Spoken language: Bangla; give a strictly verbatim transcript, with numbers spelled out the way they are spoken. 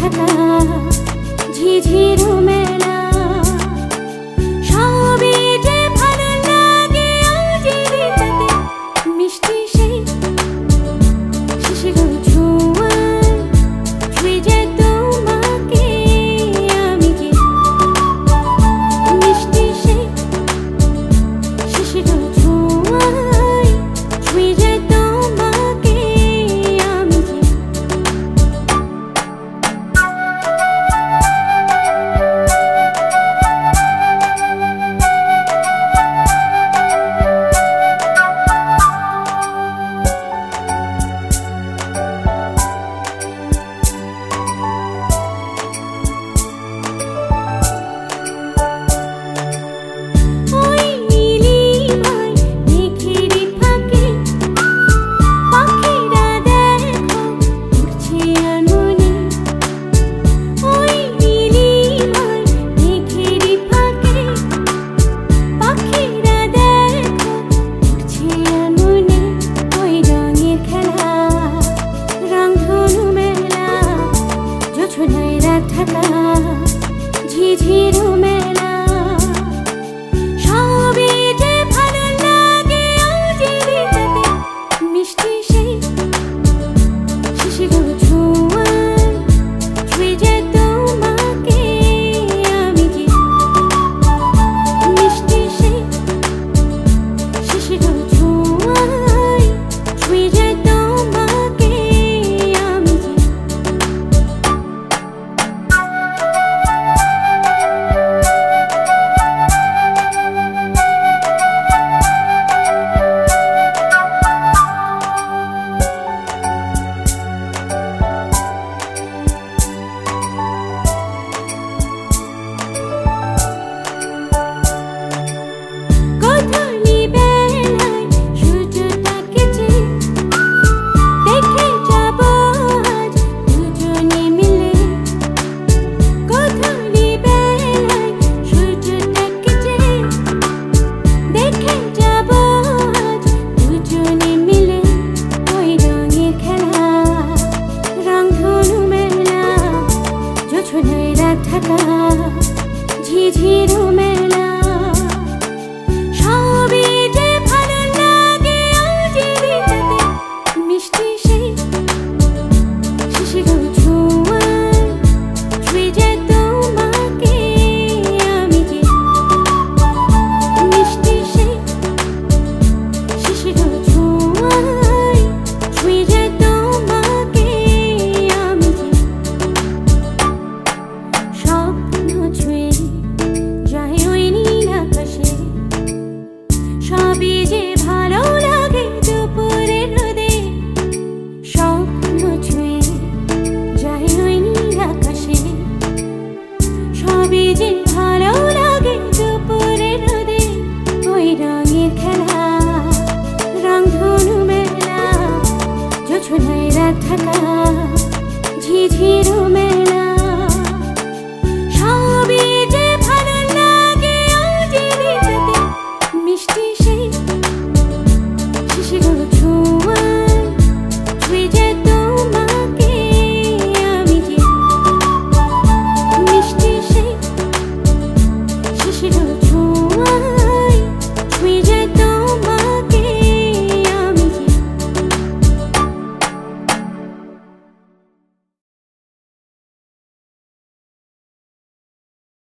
ঢাকা ঝিঝির মেলা সবই যে ভালো লাগে আজ এই দিনটাতে মিষ্টি সেই শিশির ছোঁয়ায় ছুঁয়ে যায় তোমাকে আমি যে মিষ্টি সেই শিশির ছোঁয়ায় ছুঁয়ে যায় তোমাকে আমি যে ঢাকা ঝিঝির মেলা সবই যে ভালো লাগে আজ এই দিনটাতে মিষ্টি সেই শিশির ছোঁয়ায় ছুঁয়ে যায় তোমাকে আমি যে মিষ্টি সেই শিশির ছোঁয়ায় ছুঁয়ে যায় তোমাকে আমি যে ঢাকা ঝিঝির মেলা সবই যে ভালো লাগে আজ এই দিনটাতে মিষ্টি সেই শিশির ছোঁয়ায় ছুঁয়ে যায় তোমাকে আমি যে মিষ্টি সেই শিশির ছোঁয়ায় ছুঁয়ে যায় তোমাকে আমি যে স্বপ্ন ছুঁয়ে যায় ওই নীল আকাশে সবই যে ভালো লাগে দুপুরের রোদে স্বপ্ন ছুঁয়ে যায় ওই নীল আকাশে সবই যে ভালো লাগে দুপুরের রোদে ওই রঙের খেলা রংধনু মেলা জোছনায় রাত ঢাকা